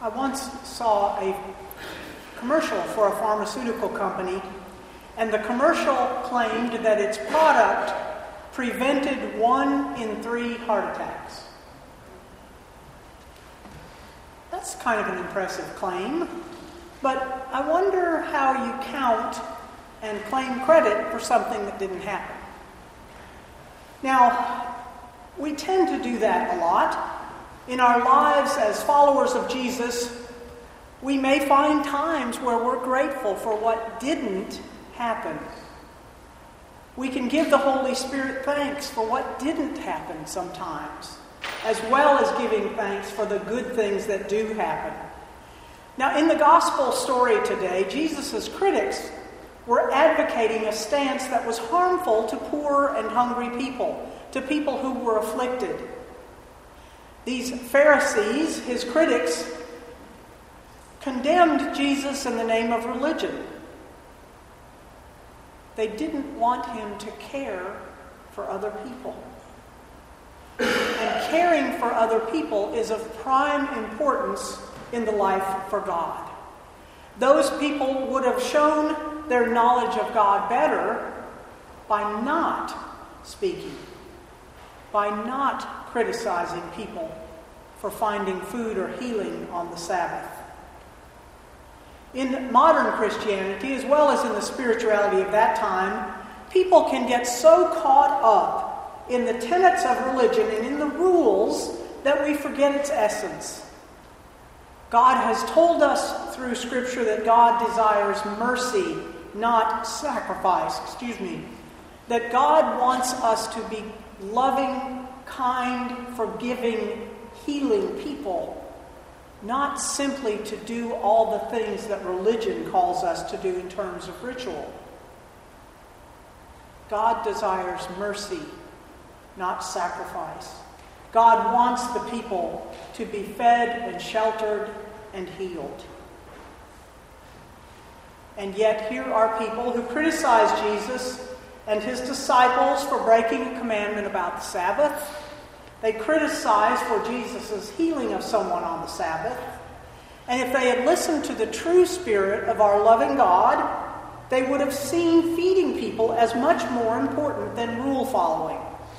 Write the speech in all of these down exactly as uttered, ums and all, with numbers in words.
I once saw a commercial for a pharmaceutical company, and the commercial claimed that its product prevented one in three heart attacks. That's kind of an impressive claim, but I wonder how you count and claim credit for something that didn't happen. Now, we tend to do that a lot. In our lives as followers of Jesus, we may find times where we're grateful for what didn't happen. We can give the Holy Spirit thanks for what didn't happen sometimes, as well as giving thanks for the good things that do happen. Now, in the gospel story today, Jesus' critics were advocating a stance that was harmful to poor and hungry people, to people who were afflicted. These Pharisees, his critics, condemned Jesus in the name of religion. They didn't want him to care for other people. And caring for other people is of prime importance in the life for God. Those people would have shown their knowledge of God better by not speaking, by not criticizing people for finding food or healing on the Sabbath. In modern Christianity, as well as in the spirituality of that time, people can get so caught up in the tenets of religion and in the rules that we forget its essence. God has told us through Scripture that God desires mercy, not sacrifice. Excuse me. That God wants us to be loving, kind, forgiving, healing people, not simply to do all the things that religion calls us to do in terms of ritual. God desires mercy, not sacrifice. God wants the people to be fed and sheltered and healed. And yet here are people who criticize Jesus and his disciples for breaking a commandment about the Sabbath. They criticize for Jesus' healing of someone on the Sabbath. And if they had listened to the true spirit of our loving God, they would have seen feeding people as much more important than rule following.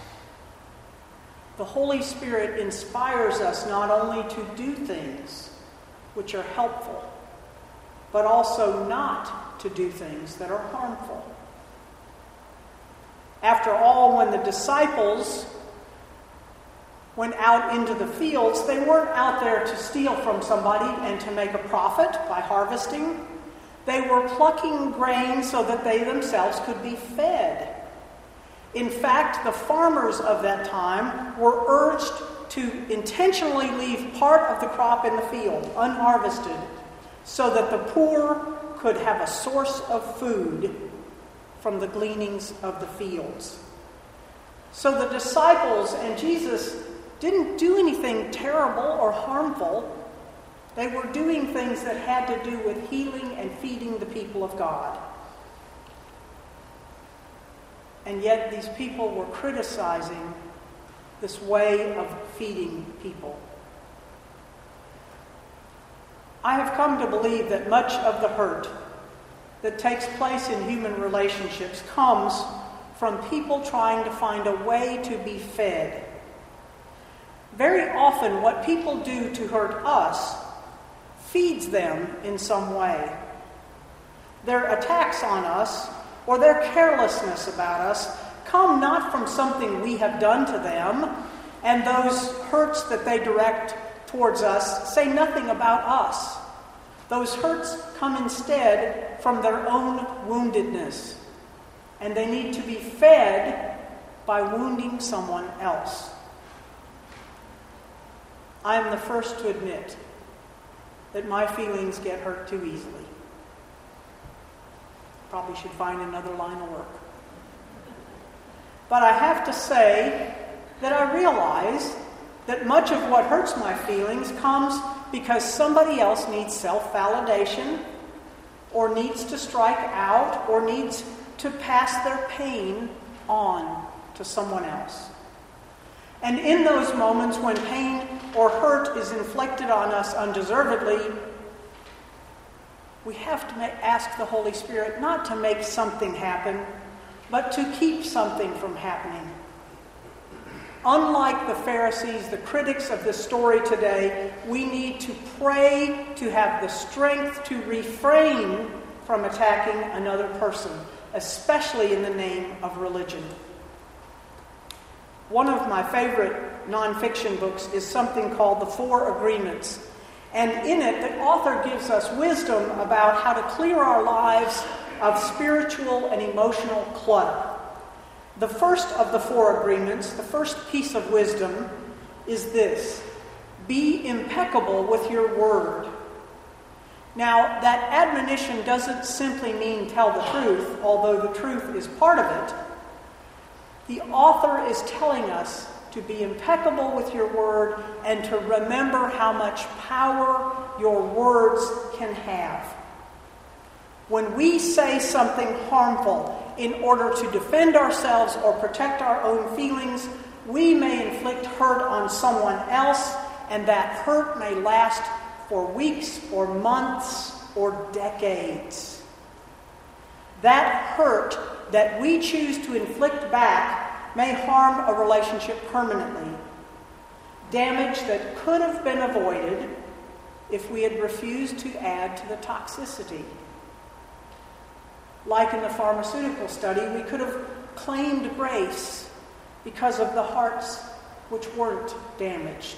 The Holy Spirit inspires us not only to do things which are helpful, but also not to do things that are harmful. After all, when the disciples went out into the fields, they weren't out there to steal from somebody and to make a profit by harvesting. They were plucking grain so that they themselves could be fed. In fact, the farmers of that time were urged to intentionally leave part of the crop in the field unharvested so that the poor could have a source of food from the gleanings of the fields. So the disciples and Jesus didn't do anything terrible or harmful. They were doing things that had to do with healing and feeding the people of God. And yet these people were criticizing this way of feeding people. I have come to believe that much of the hurt that takes place in human relationships comes from people trying to find a way to be fed. Very often what people do to hurt us feeds them in some way. Their attacks on us or their carelessness about us come not from something we have done to them, and those hurts that they direct towards us say nothing about us. Those hurts come instead from their own woundedness, and they need to be fed by wounding someone else. I am the first to admit that my feelings get hurt too easily. Probably should find another line of work. But I have to say that I realize that much of what hurts my feelings comes because somebody else needs self-validation, or needs to strike out, or needs to pass their pain on to someone else. And in those moments when pain or hurt is inflicted on us undeservedly, we have to ma- ask the Holy Spirit not to make something happen, but to keep something from happening. Unlike the Pharisees, the critics of this story today, we need to pray to have the strength to refrain from attacking another person, especially in the name of religion. One of my favorite nonfiction books is something called The Four Agreements. And in it, the author gives us wisdom about how to clear our lives of spiritual and emotional clutter. The first of the four agreements, the first piece of wisdom, is this: be impeccable with your word. Now, that admonition doesn't simply mean tell the truth, although the truth is part of it. The author is telling us to be impeccable with your word and to remember how much power your words can have. When we say something harmful in order to defend ourselves or protect our own feelings, we may inflict hurt on someone else, and that hurt may last for weeks or months or decades. That hurt that we choose to inflict back may harm a relationship permanently. Damage that could have been avoided if we had refused to add to the toxicity. Like in the pharmaceutical study, we could have claimed grace because of the hearts which weren't damaged.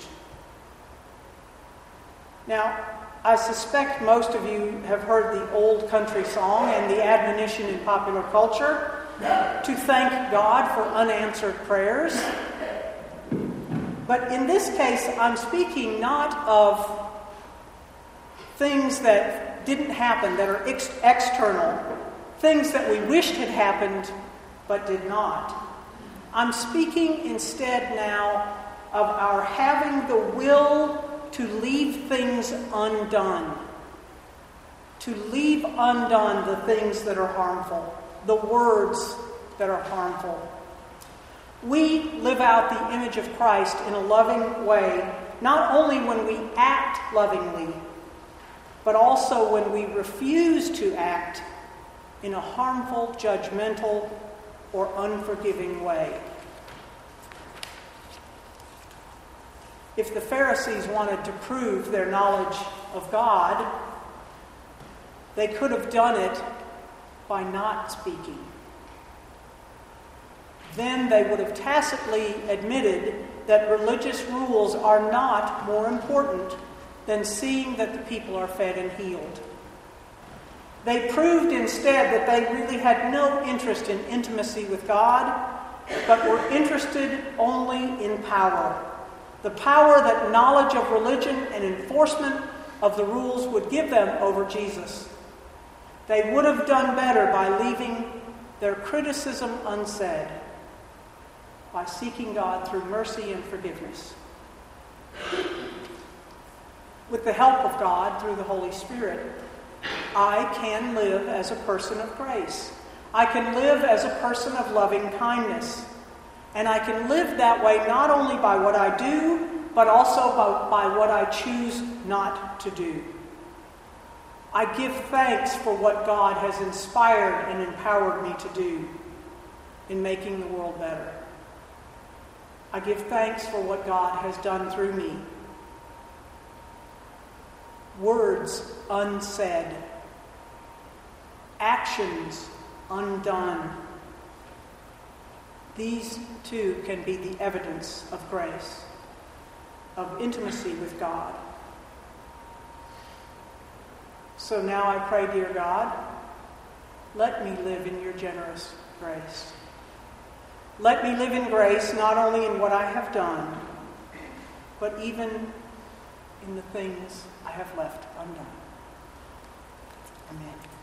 Now, I suspect most of you have heard the old country song and the admonition in popular culture to thank God for unanswered prayers. But in this case, I'm speaking not of things that didn't happen, that are ex- external, things that we wished had happened but did not. I'm speaking instead now of our having the will to leave things undone, to leave undone the things that are harmful, the words that are harmful. We live out the image of Christ in a loving way, not only when we act lovingly, but also when we refuse to act in a harmful, judgmental, or unforgiving way. If the Pharisees wanted to prove their knowledge of God, they could have done it by not speaking. Then they would have tacitly admitted that religious rules are not more important than seeing that the people are fed and healed. They proved instead that they really had no interest in intimacy with God, but were interested only in power. The power that knowledge of religion and enforcement of the rules would give them over Jesus. They would have done better by leaving their criticism unsaid, by seeking God through mercy and forgiveness. With the help of God through the Holy Spirit, I can live as a person of grace. I can live as a person of loving kindness. And I can live that way not only by what I do, but also by, by what I choose not to do. I give thanks for what God has inspired and empowered me to do in making the world better. I give thanks for what God has done through me. Words unsaid. Actions undone. These too can be the evidence of grace, of intimacy with God. So now I pray, dear God, let me live in your generous grace. Let me live in grace not only in what I have done, but even in the things I have left undone. Amen.